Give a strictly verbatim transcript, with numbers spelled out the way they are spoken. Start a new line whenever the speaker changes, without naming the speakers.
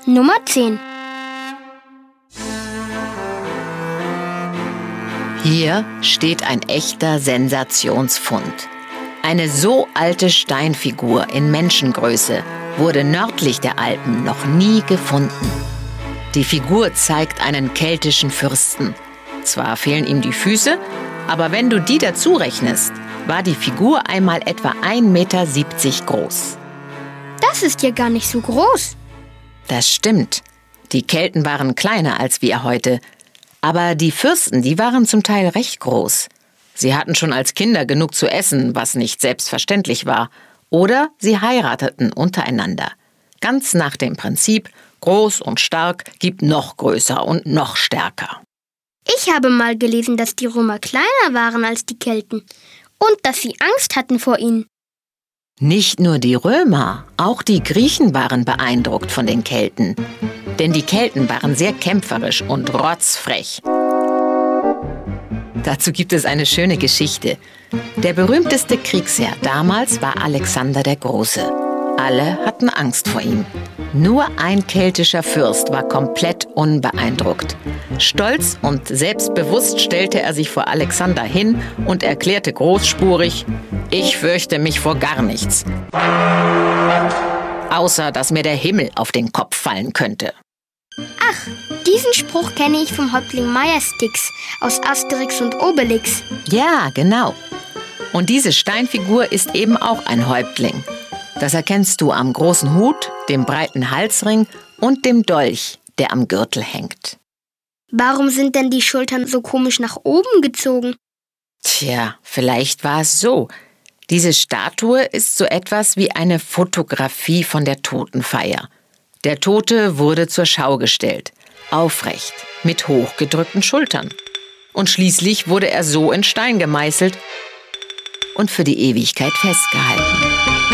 Nummer zehn.
Hier steht ein echter Sensationsfund. Eine so alte Steinfigur in Menschengröße wurde nördlich der Alpen noch nie gefunden. Die Figur zeigt einen keltischen Fürsten. Zwar fehlen ihm die Füße, aber wenn du die dazu rechnest, war die Figur einmal etwa ein Meter siebzig groß.
Das ist ja gar nicht so groß.
Das stimmt. Die Kelten waren kleiner als wir heute. Aber die Fürsten, die waren zum Teil recht groß. Sie hatten schon als Kinder genug zu essen, was nicht selbstverständlich war. Oder sie heirateten untereinander. Ganz nach dem Prinzip, groß und stark gibt noch größer und noch stärker.
Ich habe mal gelesen, dass die Römer kleiner waren als die Kelten und dass sie Angst hatten vor ihnen.
Nicht nur die Römer, auch die Griechen waren beeindruckt von den Kelten. Denn die Kelten waren sehr kämpferisch und rotzfrech. Dazu gibt es eine schöne Geschichte. Der berühmteste Kriegsherr damals war Alexander der Große. Alle hatten Angst vor ihm. Nur ein keltischer Fürst war komplett unbeeindruckt. Stolz und selbstbewusst stellte er sich vor Alexander hin und erklärte großspurig: Ich fürchte mich vor gar nichts. Außer, dass mir der Himmel auf den Kopf fallen könnte.
Ach, diesen Spruch kenne ich vom Häuptling Meier-Stix aus Asterix und Obelix.
Ja, genau. Und diese Steinfigur ist eben auch ein Häuptling. Das erkennst du am großen Hut, dem breiten Halsring und dem Dolch, der am Gürtel hängt.
Warum sind denn die Schultern so komisch nach oben gezogen?
Tja, vielleicht war es so. Diese Statue ist so etwas wie eine Fotografie von der Totenfeier. Der Tote wurde zur Schau gestellt, aufrecht, mit hochgedrückten Schultern. Und schließlich wurde er so in Stein gemeißelt und für die Ewigkeit festgehalten.